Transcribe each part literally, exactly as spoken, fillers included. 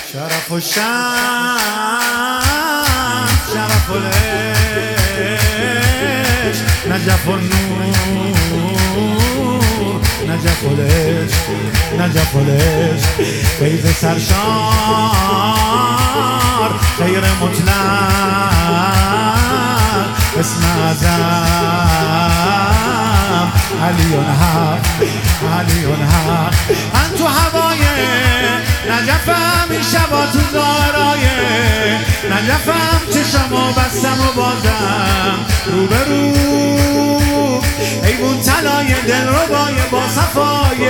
شرف و شم شرف و لش نجف و نور نجف و لش نجف و لش فیض سرشار خیر مطلق اسم اعظم علی حق علی حق من تو هوای نجفم این شبا تو دارای نجفم چشمو بستم و بازم رو به رو ایوون طلای دل ربای با صفای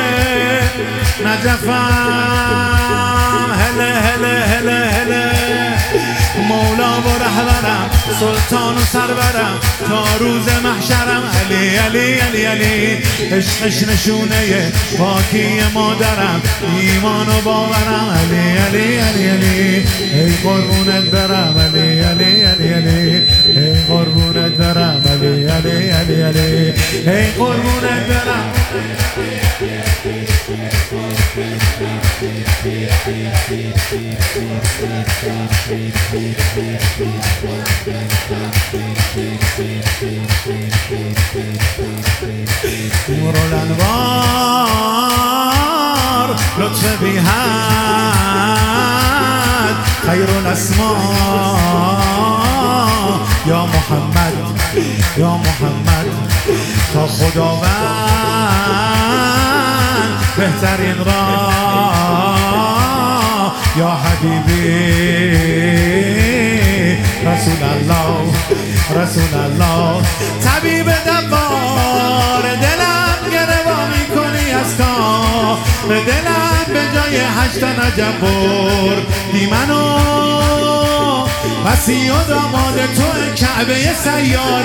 نجفم هله هله هله هله مولا و رهبرم سلطان و سرورم تا روز محشرم علی علی علی علی عشقش نشونه پاکی مادرم ایمان و باورم علی علی علی علی ای قربونت برم علی علی علی علی ای قربونت برم علی علی علی علی ای قربونت برم نور الانوار لطف بی حد خیر الاسماء یا محمد یا محمد تا خداوند بهترین راه یا حبیبی رسول الله رسول الله طبیب دوار دلم گروا میکنی از کار به دلم به جای هشت نجف بردی منو وصی و داماد تو کعبه سیار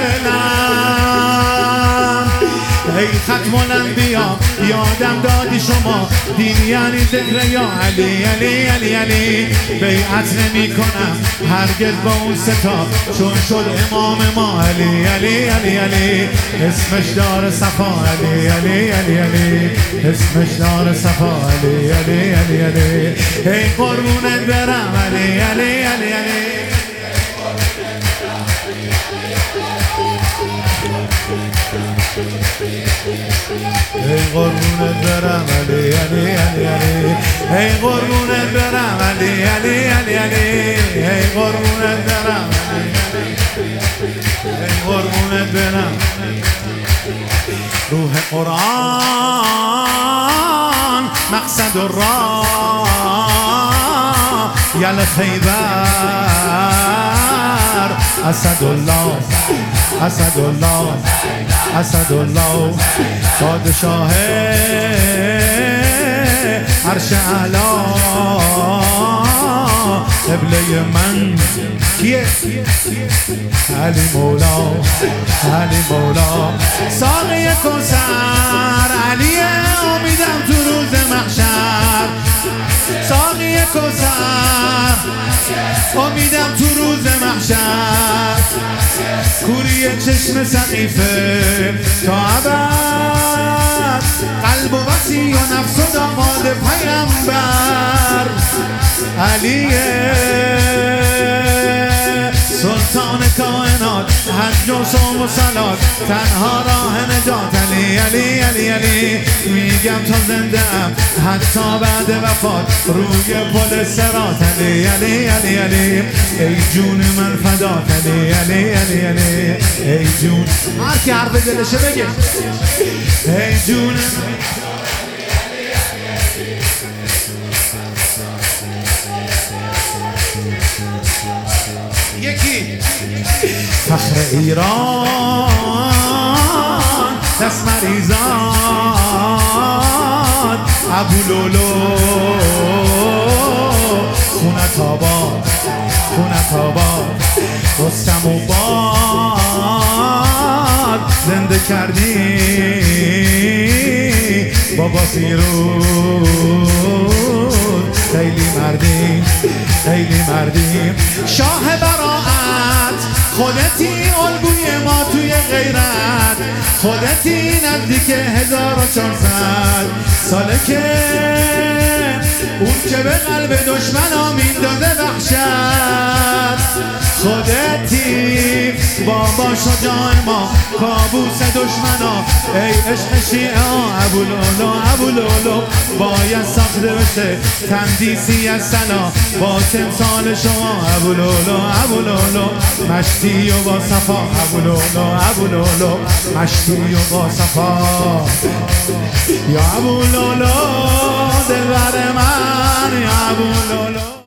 دلم ای ختم الانبیا یادم دادی شما دین یعنی ذکر یا علی علی علی علی بیعت نمی کنم هرگز با اون ستا چون شد امام ما علی علی علی علی اسمش دار صفا علی علی علی علی اسمش دار صفا علی علی علی علی ای قربونت برم علی علی علی علی ای قربونت برم علی علی علی علی ای قربونت برم علی علی علی علی ای قربونت برم ای قربونت برم روح قرآن مقصد الراه یل خیبر اسد الله اسد الله اسد الله پادشاه عرش اعلی قبله من کیه؟ علی مولا علی مولا ساقی کوثر علیه امیدم تو روز محشر ساقی کوثر امیدم تو روز محشر کوری چشم سقیفه تا ابد قلب و وسیع و نفس و داماد پیمبر علیه سلطان کائنات حج و صوم و صلات تنها راه نجات علی علی علی علی میگم تا زنده ام حتی بعد وفات روی پل صراط علی علی علی علی ای جون من فدات علی علی علی علی ای جون هر کی حرف دلشه بگه ای جون من یکی فخر ایران دست مریزان ابو لولو خونت آباد خونت آباد رستم و باد زنده کردی بابا فیروز خیلی مردیم خیلی مردیم شاه براعت خودتی الگوی ما توی غیرت خودتی نزدیک هزار و چهارصد ساله که اون که به قلب دشمنا میندازه وحشت. خودتی بابا شجاع ما کابوس دشمنا. ای عشق شیعه ابولولو ابولولو باید ساخته بشه تندیسی از سنا با تمثال شما ابولولو ابولولو مشتی و با صفا ابولولو ابولولو مشتی و با صفا یا ابولولو دلبر من یا ابولولو.